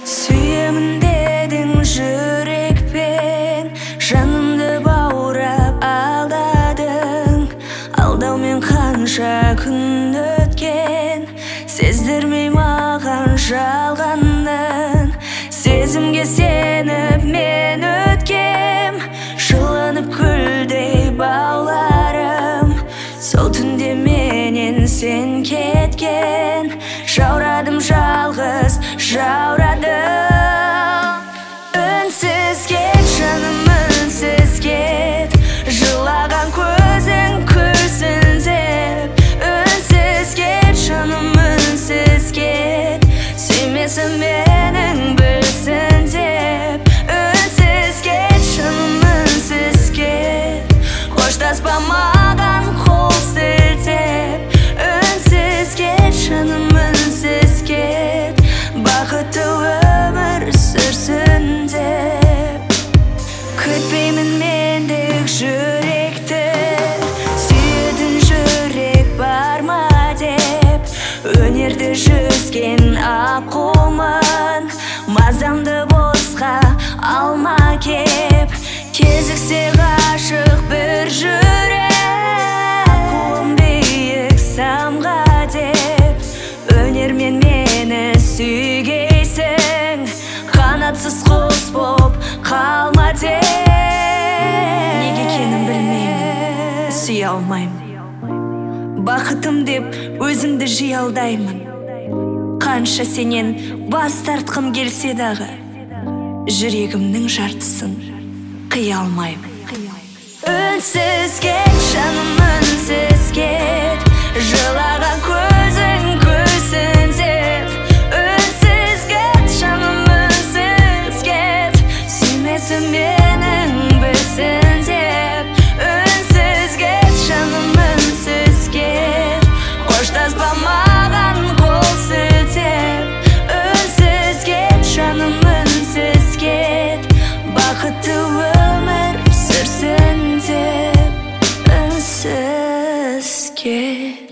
Suyemін дедің жүрекпен, жанымды баурап алдадың. Алдаумен қанша күн өткен, сездірмей маған жалғанын. Сезімге сеніп мен өткем, жылынып күлдей бауларым. Сол түнде менен сен кеткен, жаурадым жалғыз, жаурадым. Үнсіз кет, жаным, үнсіз кет, жылаған көзің күрсінтіп. Үнсіз кет, жаным, үнсіз кет, сүймесін менің білсін деп. Үнсіз кет, жаным, үнсіз кет, қоштаспа маған қол сілтеп. Үнсіз кет, жаным, үнсіз кет, бақытты өмір сүрсін деп. Күтпеймін мендік жүректі, сүйетін жүрек бар ма деп. Өнерді жүзген аққуымын, мазамды босқа алма кеп. Кезіксе ғашық бір жүрек, аққуым биік самға деп. Өнермен мені сүйгейсің, қанатсыз құс боп қалма деп. Неге екенін білмеймін, сүйе алмаймын. Бақытым деп өзімді жиі алдаймын. Қанша сенен бас тартқым келсе дағы, жүрегімнің жартысын қия алмаймын. Үнсіз кет, жаным, үнсіз кет, жылаған көзің күлсін деп. Үнсіз кет, жаным, үнсіз кет, сүймесін менің білсін деп. Үнсіз кет, жаным, үнсіз кет, қоштаспа маған қол сілтеп. Үнсіз кет, жаным, үнсіз кет, бақытты өмір сүрсін деп. Үнсіз кет.